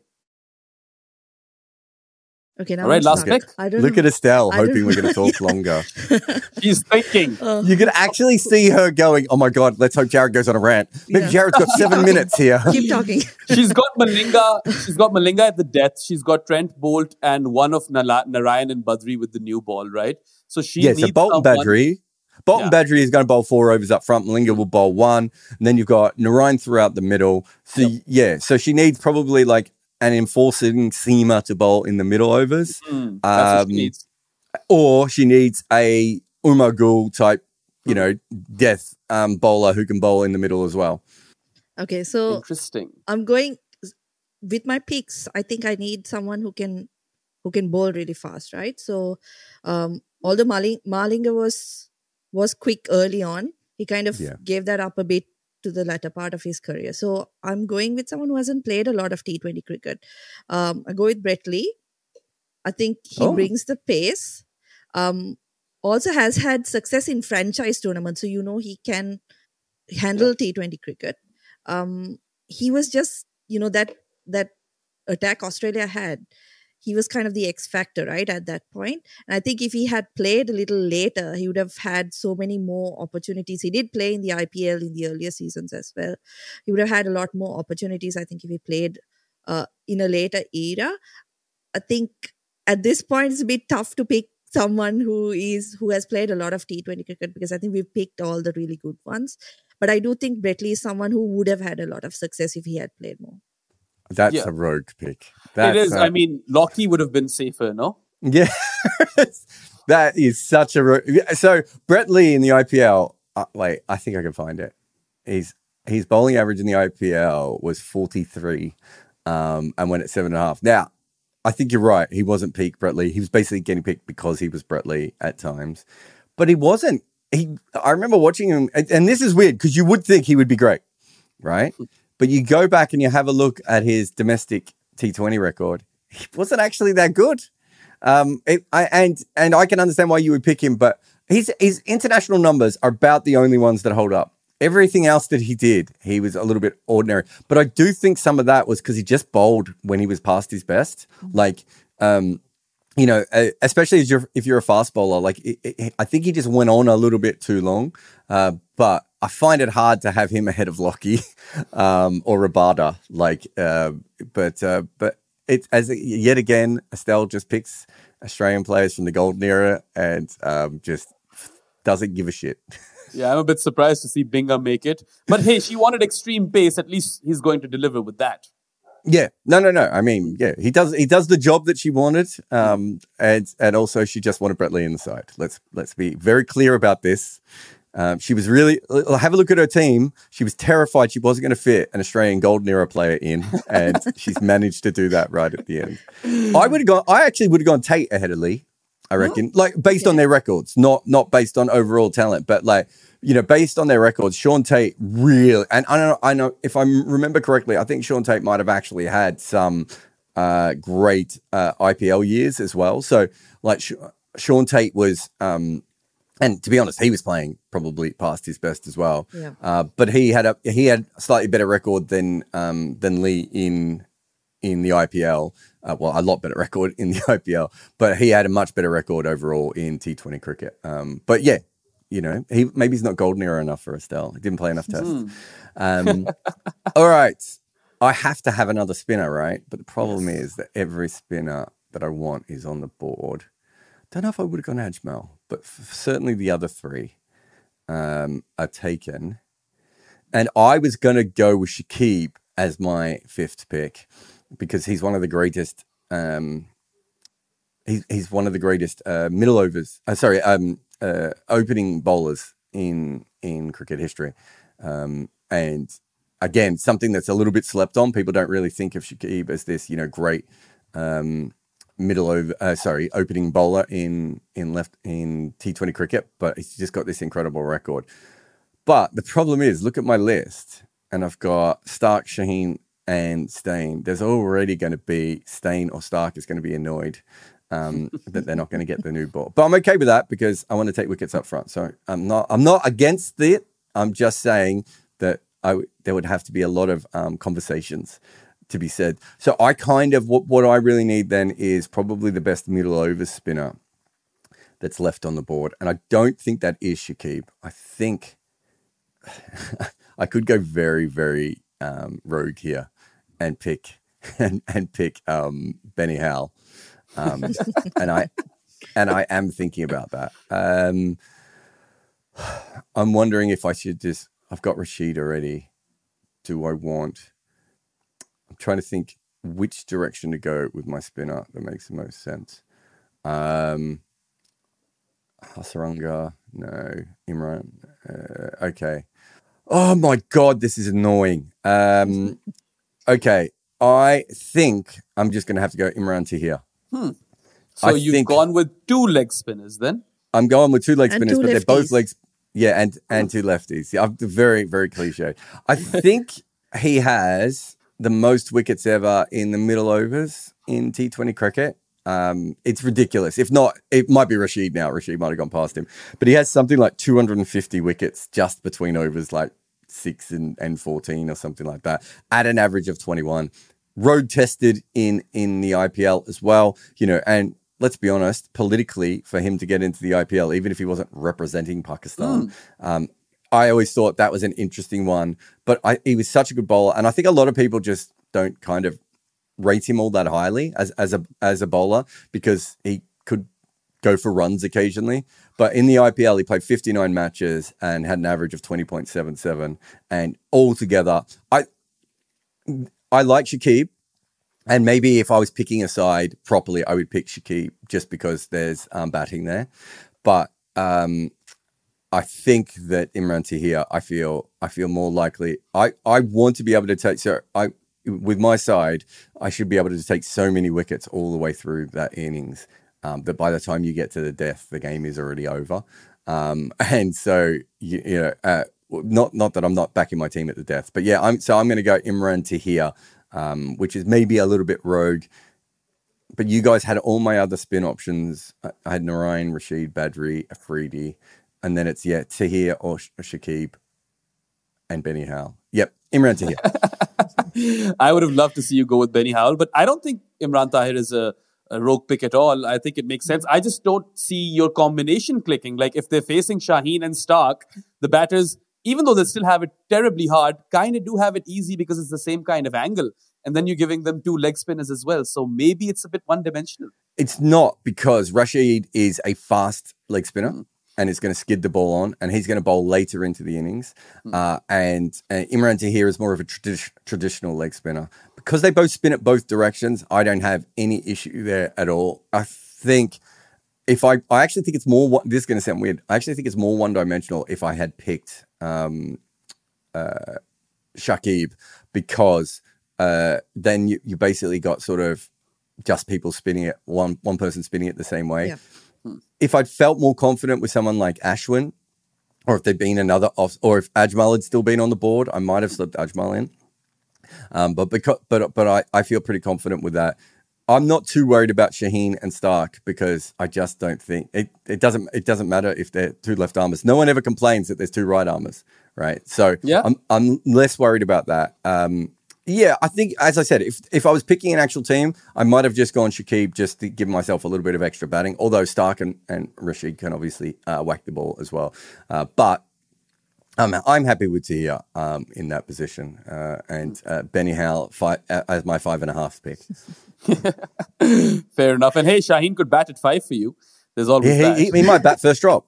C: Okay, now
A: all right, last pick.
C: I don't
B: Look
C: know.
B: at Estelle, hoping we're going to talk longer.
A: She's thinking.
C: Uh,
B: you can actually see her going, oh my God, let's hope Jared goes on a rant. Maybe yeah. Jared's got seven minutes here.
C: Keep talking.
A: She's got Malinga. She's got Malinga at the death. She's got Trent Bolt and one of Nala- Narayan and Badri with the new ball, right? So she
B: yeah,
A: needs
B: so Bolt and Badri. Bolt and
A: yeah.
B: Badri is going to bowl four overs up front. Malinga will bowl one. And then you've got Narayan throughout the middle. So, yep. yeah, so she needs probably like an enforcing seamer to bowl in the middle overs.
A: Mm, that's um, what she needs.
B: Or she needs a Umar Gul type, you know, death um, bowler who can bowl in the middle as well.
C: Okay, so
A: interesting.
C: I'm going with my picks. I think I need someone who can who can bowl really fast, right? So, um, although Maling- Malinga was was quick early on, he kind of
B: yeah.
C: gave that up a bit to the latter part of his career. So I'm going with someone who hasn't played a lot of T twenty cricket. Um, I go with Brett Lee. I think he
B: oh.
C: brings the pace. Um, also has had success in franchise tournaments, so you know he can handle yeah. T twenty cricket. Um, he was just, you know, that that attack Australia had. He was kind of the X factor, right, at that point. And I think if he had played a little later, he would have had so many more opportunities. He did play in the I P L in the earlier seasons as well. He would have had a lot more opportunities, I think, if he played uh, in a later era. I think at this point, it's a bit tough to pick someone who is who has played a lot of T twenty cricket because I think we've picked all the really good ones. But I do think Brett Lee is someone who would have had a lot of success if he had played more.
B: That's
A: yeah.
B: a rogue pick. That's
A: it is.
B: A...
A: I mean, Lockie would have been safer, no?
B: Yeah. That is such a rogue. So, Brett Lee in the I P L, uh, wait, I think I can find it. He's, his bowling average in the I P L was forty-three um, and went at seven and a half. Now, I think you're right. He wasn't peak Brett Lee. He was basically getting picked because he was Brett Lee at times. But he wasn't. He. I remember watching him, and, and this is weird because you would think he would be great, right? But you go back and you have a look at his domestic T twenty record. He wasn't actually that good. Um, it, I, and and I can understand why you would pick him, but his his international numbers are about the only ones that hold up. Everything else that he did, he was a little bit ordinary. But I do think some of that was because he just bowled when he was past his best. Like, um, you know, especially if you're, if you're a fast bowler, like it, it, I think he just went on a little bit too long. Uh, but I find it hard to have him ahead of Lockie um, or Rabada. Like, uh, but uh, but it as yet again, Estelle just picks Australian players from the golden era and um, just doesn't give a shit.
A: Yeah, I'm a bit surprised to see Bingham make it. But hey, she wanted extreme pace. At least he's going to deliver with that.
B: Yeah, no, no, no. I mean, yeah, he does. He does the job that she wanted, um, and and also she just wanted Brett Lee in the side. Let's let's be very clear about this. Um, she was really have a look at her team. She was terrified she wasn't going to fit an Australian golden era player in, and she's managed to do that right at the end. I would have gone. I actually would have gone Tate ahead of Lee. I reckon, oh, like based yeah. on their records, not not based on overall talent, but like. You know, based on their records, Sean Tate really, and I don't know, I know if I remember correctly, I think Sean Tate might have actually had some uh, great uh, I P L years as well. So, like, Sh- Sean Tate was, um, and to be honest, he was playing probably past his best as well.
C: Yeah.
B: Uh, but he had a he had a slightly better record than um, than Lee in in the I P L. Uh, well, a lot better record in the I P L, but he had a much better record overall in T twenty cricket. Um, but yeah. You know, he maybe he's not golden era enough for Estelle. He didn't play enough tests.
A: Mm.
B: Um, all right. I have to have another spinner, right? But the problem yes. is that every spinner that I want is on the board. Don't know if I would have gone Ajmal, but f- certainly the other three um, are taken. And I was going to go with Shakib as my fifth pick because he's one of the greatest. Um, he's he's one of the greatest uh, middle overs. Uh, sorry, um, uh, opening bowlers in in cricket history. Um, and again, something that's a little bit slept on. People don't really think of Shakib as this, you know, great um, middle over. Uh, sorry, opening bowler in in left in T twenty cricket, but he's just got this incredible record. But the problem is, look at my list, and I've got Stark, Shaheen, and Steyn. There's already going to be Steyn or Stark is going to be annoyed um, that they're not going to get the new ball. But I'm okay with that because I want to take wickets up front. So I'm not. I'm not against it. I'm just saying that I w- there would have to be a lot of um, conversations to be said. So I kind of what what I really need then is probably the best middle over spinner that's left on the board, and I don't think that is Shakib. I think. I could go very, very um, rogue here and pick and, and pick um, Benny Howell, um, and I and I am thinking about that. Um, I'm wondering if I should just. I've got Rashid already. Do I want? I'm trying to think which direction to go with my spinner that makes the most sense. Um, Hasaranga, no. Imran, uh, okay. Oh my God, this is annoying. Um, okay, I think I'm just going to have to go Imran Tahir.
A: Hmm. So
B: I
A: you've
B: think
A: gone with two leg spinners then?
B: I'm going with two leg
C: And
B: spinners,
C: two
B: but they're both
C: lefties.
B: legs. Yeah, and, and two lefties. Yeah, I'm very, very cliche. I think he has the most wickets ever in the middle overs in T twenty cricket. Um, it's ridiculous. If not, it might be Rashid now. Rashid might have gone past him. But he has something like two hundred fifty wickets just between overs like six and, and fourteen or something like that at an average of twenty-one. Road tested in, in the I P L as well, you know, and let's be honest, politically for him to get into the I P L, even if he wasn't representing Pakistan, mm. um, I always thought that was an interesting one. But I, he was such a good bowler. And I think a lot of people just don't kind of rate him all that highly as as a as a bowler because he could go for runs occasionally. But in the I P L, he played fifty-nine matches and had an average of twenty point seven seven. And altogether, I I like Shakib. And maybe if I was picking a side properly, I would pick Shakib just because there's um, batting there. But um, I think that Imran Tahir, I feel I feel more likely. I, I want to be able to take so I. With my side, I should be able to take so many wickets all the way through that innings um, that by the time you get to the death, the game is already over. Um, and so, you, you know, uh, not not that I'm not backing my team at the death, but yeah, I'm so I'm going to go Imran Tahir, um, which is maybe a little bit rogue. But you guys had all my other spin options. I I had Narayan, Rashid, Badri, Afridi, and then it's yeah Tahir or Sh- Shakib and Benny Howell. Yep, Imran Tahir.
A: I would have loved to see you go with Benny Howell, but I don't think Imran Tahir is a, a rogue pick at all. I think it makes sense. I just don't see your combination clicking. Like if they're facing Shaheen and Stark, the batters, even though they still have it terribly hard, kind of do have it easy because it's the same kind of angle. And then you're giving them two leg spinners as well. So maybe it's a bit one-dimensional.
B: It's not because Rashid is a fast leg spinner. Mm. And it's going to skid the ball on, and he's going to bowl later into the innings. Mm. Uh, and uh, Imran Tahir is more of a tradi- traditional leg spinner. Because they both spin it both directions, I don't have any issue there at all. I think if I, I actually think it's more, this is going to sound weird, I actually think it's more one-dimensional if I had picked um, uh, Shakib, because uh, then you, you basically got sort of just people spinning it, one one person spinning it the same way.
C: Yeah.
B: If I'd felt more confident with someone like Ashwin, or if there'd been another off, or if Ajmal had still been on the board, I might have slipped Ajmal in. Um, but because, but but I, I feel pretty confident with that. I'm not too worried about Shaheen and Stark because I just don't think it, it doesn't it doesn't matter if they're two left armers. No one ever complains that there's two right armers, right? So
A: yeah.
B: I'm I'm less worried about that. Um, Yeah, I think, as I said, if if I was picking an actual team, I might have just gone Shakib just to give myself a little bit of extra batting, although Stark and, and Rashid can obviously uh, whack the ball as well. Uh, but Um, I'm happy with Tahir um, in that position, uh, and uh, Benny Howell fi- uh, as my five and a half pick.
A: Fair enough. And hey, Shaheen could bat at five for you. There's always
B: He,
A: that.
B: he, he might bat first drop.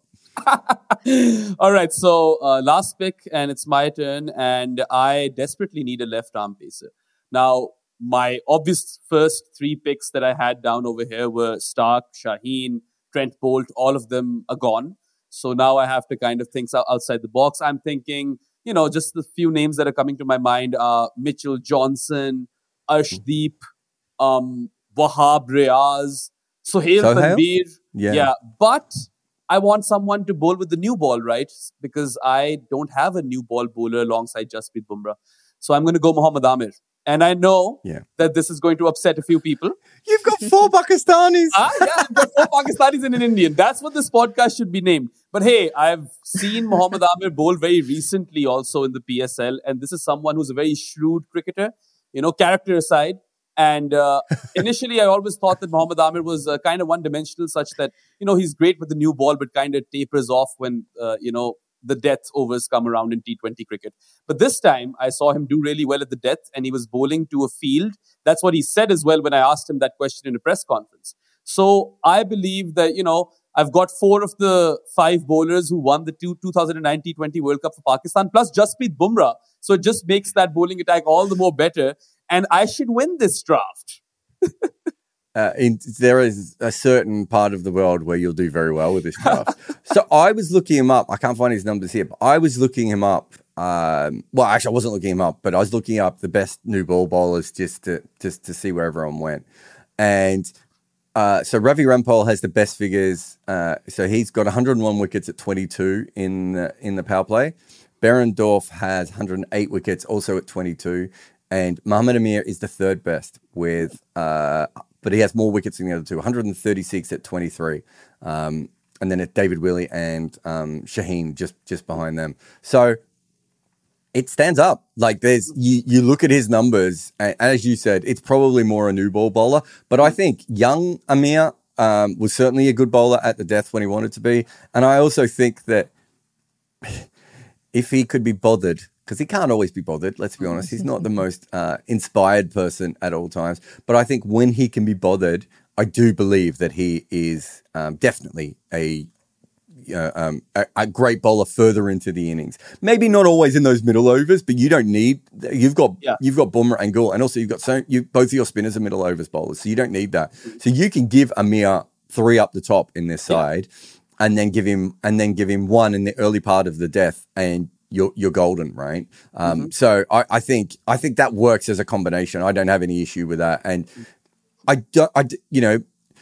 A: All right, so uh, last pick, and it's my turn, and I desperately need a left arm pacer. Now, my obvious first three picks that I had down over here were Stark, Shaheen, Trent Bolt. All of them are gone. So now I have to kind of think outside the box. I'm thinking, you know, just the few names that are coming to my mind are Mitchell Johnson, Arshdeep, um, Wahab Riaz, Sohail Tanvir.
B: Yeah.
A: yeah. But I want someone to bowl with the new ball, right? Because I don't have a new ball bowler alongside Jasprit Bumrah. So I'm going to go Mohammad Amir. And I know
B: yeah.
A: that this is going to upset a few people.
B: You've got four Pakistanis.
A: ah, yeah, I've got four Pakistanis and an Indian. That's what this podcast should be named. But hey, I've seen Mohammad Amir bowl very recently also in the P S L. And this is someone who's a very shrewd cricketer, you know, character aside. And uh, initially, I always thought that Mohammad Amir was uh, kind of one-dimensional, such that, you know, he's great with the new ball, but kind of tapers off when, uh, you know, the death overs come around in T twenty cricket. But this time, I saw him do really well at the death, and he was bowling to a field. That's what he said as well when I asked him that question in a press conference. So I believe that, you know, I've got four of the five bowlers who won the two, two thousand nine T twenty World Cup for Pakistan, plus Jasprit Bumrah. So it just makes that bowling attack all the more better. And I should win this draft.
B: uh, in, there is a certain part of the world where you'll do very well with this draft. So I was looking him up. I can't find his numbers here, but I was looking him up. Um, well, actually, I wasn't looking him up, but I was looking up the best new ball bowlers just to just to see where everyone went. And uh, so Ravi Rampal has the best figures. Uh, so he's got one hundred one wickets at twenty-two in the, in the power play. Behrendorff has one hundred eight wickets, also at twenty-two. And Mohammad Amir is the third best with, uh, but he has more wickets than the other two, one hundred thirty-six at twenty-three. Um, and then it's David Willey and um, Shaheen just, just behind them. So it stands up. Like there's, you, you look at his numbers, and as you said, it's probably more a new ball bowler. But I think young Amir um, was certainly a good bowler at the death when he wanted to be. And I also think that if he could be bothered, because he can't always be bothered, let's be honest. He's not the most uh, inspired person at all times. But I think when he can be bothered, I do believe that he is um, definitely a, uh, um, a a great bowler further into the innings. Maybe not always in those middle overs, but you don't need. You've got
A: yeah.
B: you've got Bumrah and Gould, and also you've got so you both of your spinners are middle overs bowlers, so you don't need that. So you can give Amir three up the top in this side, yeah. and then give him and then give him one in the early part of the death, and You're you're golden, right? Um, mm-hmm. So I, I think I think that works as a combination. I don't have any issue with that, and I don't. I you know,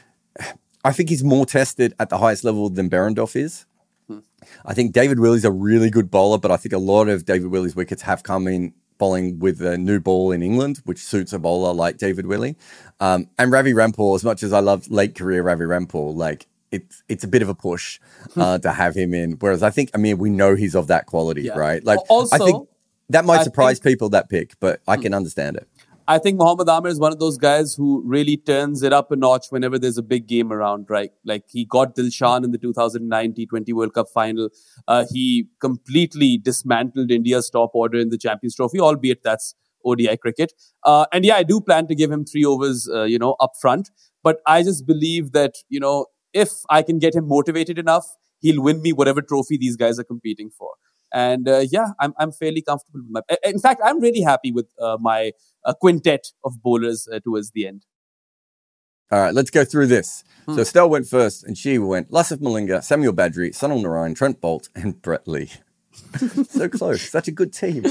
B: I think he's more tested at the highest level than Behrendorff is. Hmm. I think David Willey's a really good bowler, but I think a lot of David Willey's wickets have come in bowling with a new ball in England, which suits a bowler like David Willey. Um, and Ravi Rampal, as much as I love late career Ravi Rampal, like. It's it's a bit of a push uh, to have him in. Whereas I think, I mean, we know he's of that quality, yeah. right? Like,
A: also,
B: I think that might surprise
A: think,
B: people, that pick, but I can understand it.
A: I think Mohammad Amir is one of those guys who really turns it up a notch whenever there's a big game around, right? Like, he got Dilshan in the two thousand nine T twenty World Cup final. Uh, he completely dismantled India's top order in the Champions Trophy, albeit that's O D I cricket. Uh, and yeah, I do plan to give him three overs, uh, you know, up front. But I just believe that, you know, if I can get him motivated enough, he'll win me whatever trophy these guys are competing for. And uh, yeah, I'm I'm fairly comfortable with my. In fact, I'm really happy with uh, my uh, quintet of bowlers uh, towards the end.
B: All right, let's go through this. Hmm. So Estelle went first, and she went Lasith Malinga, Samuel Badri, Sunil Narayan, Trent Bolt, and Brett Lee. So close, such a good team.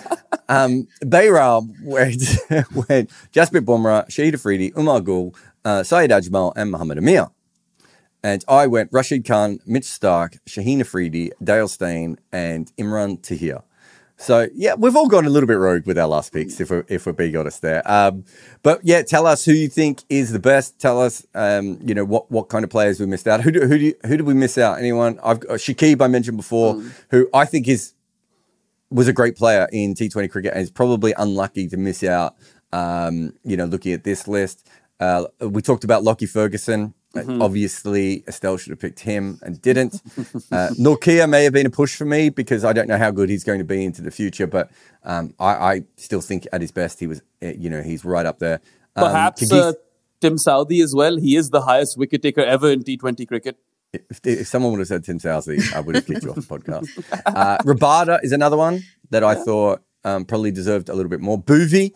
B: um, Bayram went, went Jasprit Bumrah, Shahid Afridi, Umar Gul, uh, Syed Ajmal, and Mohammad Amir. And I went Rashid Khan, Mitch Stark, Shaheen Afridi, Dale Steyn, and Imran Tahir. So, yeah, we've all gone a little bit rogue with our last picks, if we're, if we're being honest there. Um, but, yeah, tell us who you think is the best. Tell us, um, you know, what, what kind of players we missed out. Who do, who do, who did we miss out? Anyone? I've got Shakib, I mentioned before, mm. who I think is was a great player in T twenty cricket and is probably unlucky to miss out, um, you know, looking at this list. Uh, we talked about Lockie Ferguson. Mm-hmm. Obviously, Estelle should have picked him and didn't. uh, Norkia may have been a push for me because I don't know how good he's going to be into the future, but um, I, I still think at his best he was, you know, he's right up there. Um,
A: Perhaps
B: Kagis-
A: uh, Tim Southee as well. He is the highest wicket taker ever in T twenty cricket.
B: If, if someone would have said Tim Southee, I would have kicked you off the podcast. Uh, Rabada is another one that I thought um, probably deserved a little bit more. Bhuvi,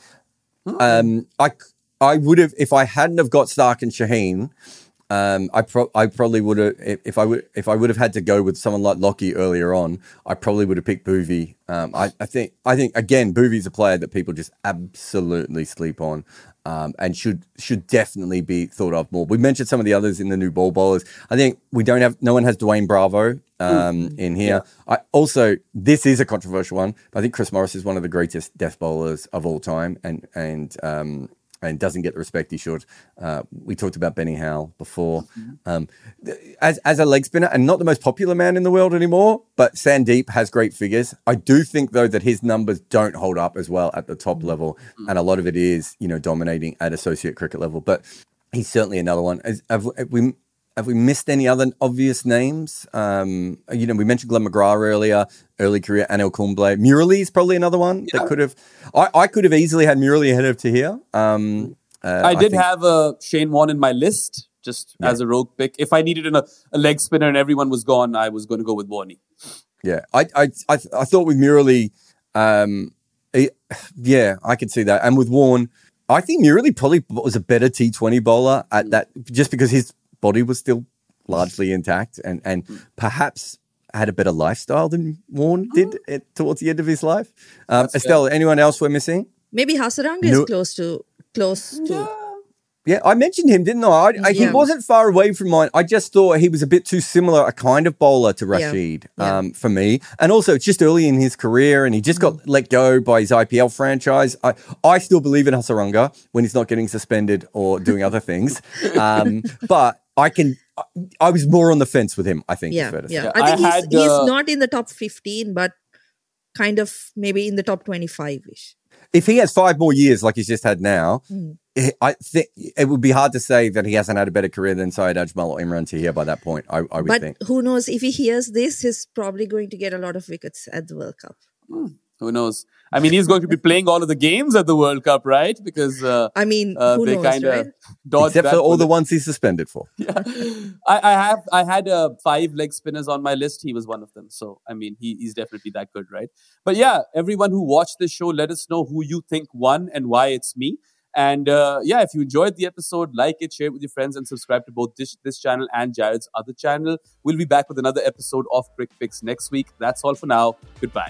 B: um, I I would have if I hadn't have got Stark and Shaheen. Um, I pro- I probably would have if, if I would if I would have had to go with someone like Lockie earlier on. I probably would have picked Bhuvi. Um, I, I think I think again Bhuvi's a player that people just absolutely sleep on. Um, and should should definitely be thought of more. We mentioned some of the others in the new ball bowlers. I think we don't have, no one has Dwayne Bravo um, in here. Yeah. I also, this is a controversial one, but I think Chris Morris is one of the greatest death bowlers of all time and and um, and doesn't get the respect he should. Uh, we talked about Benny Howell before. Um, as as a leg spinner, and not the most popular man in the world anymore, but Sandeep has great figures. I do think, though, that his numbers don't hold up as well at the top level, and a lot of it is, you know, dominating at associate cricket level. But he's certainly another one. As, have, have we have we missed any other obvious names? Um, you know, we mentioned Glenn McGrath earlier, early career, Anil Kumble. Murali is probably another one yeah. that could have. I, I could have easily had Murali ahead of Tahir. Um, uh,
A: I did
B: I think,
A: have uh, Shane Warne in my list, just yeah. as a rogue pick. If I needed a, a leg spinner and everyone was gone, I was going to go with Warney.
B: Yeah, I I I, I thought with Murali, um, he, yeah, I could see that. And with Warne, I think Murali probably was a better T twenty bowler at that, just because his body was still largely intact and, and perhaps had a better lifestyle than Warne did at, towards the end of his life. Um, Estelle, fair. Anyone else we're missing?
C: Maybe Hasaranga no. is close to close to.
B: Yeah. Yeah, I mentioned him, didn't I? I, I yeah. He wasn't far away from mine. I just thought he was a bit too similar, a kind of bowler to Rashid yeah. Yeah. Um, for me. And also, it's just early in his career, and he just got mm. let go by his I P L franchise. I, I still believe in Hasaranga when he's not getting suspended or doing other things. Um, but I can. I was more on the fence with him, I think.
C: Yeah,
B: fair to
C: yeah.
B: say.
C: I think
A: I
C: he's,
A: had,
C: he's
A: uh,
C: not in the top fifteen, but kind of maybe in the top twenty-five-ish.
B: If he has five more years like he's just had now,
C: mm.
B: I think it would be hard to say that he hasn't had a better career than Syed Ajmal or Imran Tahir by that point, I, I would
C: but
B: think.
C: But who knows, if he hears this, he's probably going to get a lot of wickets at the World Cup.
A: Hmm. Who knows? I mean, he's going to be playing all of the games at the World Cup, right? Because uh,
C: I mean,
A: uh,
C: who
A: they
C: knows,
A: kind of
C: right?
A: dodged
B: Except
A: that
B: for all
A: bullet.
B: the ones he's suspended for.
A: Yeah. I, I have I had uh, five leg spinners on my list. He was one of them. So, I mean, he, he's definitely that good, right? But yeah, everyone who watched this show, let us know who you think won and why it's me. And uh, yeah, if you enjoyed the episode, like it, share it with your friends, and subscribe to both this, this channel and Jared's other channel. We'll be back with another episode of Crick Picks next week. That's all for now. Goodbye.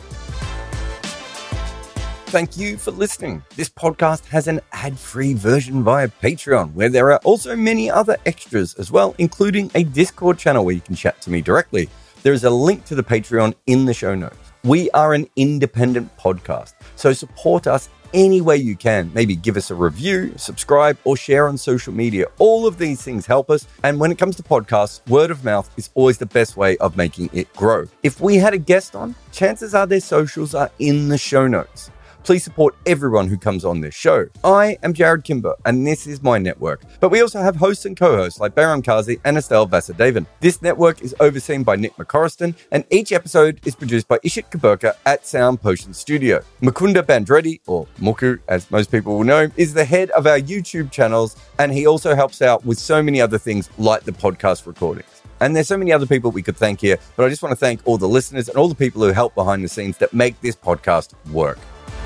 B: Thank you for listening. This podcast has an ad-free version via Patreon, where there are also many other extras as well, including a Discord channel where you can chat to me directly. There is a link to the Patreon in the show notes. We are an independent podcast, so support us any way you can. Maybe give us a review, subscribe, or share on social media. All of these things help us. And when it comes to podcasts, word of mouth is always the best way of making it grow. If we had a guest on, chances are their socials are in the show notes. Please support everyone who comes on this show. I am Jared Kimber, and this is my network. But we also have hosts and co-hosts like Bahram Kazi and Estelle Vasudevan. This network is overseen by Nick McCorriston, and each episode is produced by Ishit Kaburka at Sound Potion Studio. Mukunda Bandreddi, or Muku as most people will know, is the head of our YouTube channels, and he also helps out with so many other things like the podcast recordings. And there's so many other people we could thank here, but I just want to thank all the listeners and all the people who help behind the scenes that make this podcast work.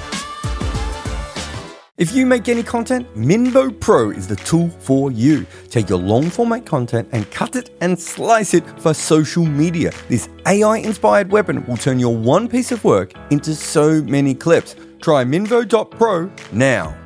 B: If you make any content, Minvo Pro is the tool for you. Take your long format content and cut it and slice it for social media. This A I-inspired weapon will turn your one piece of work into so many clips. Try Minvo dot pro now.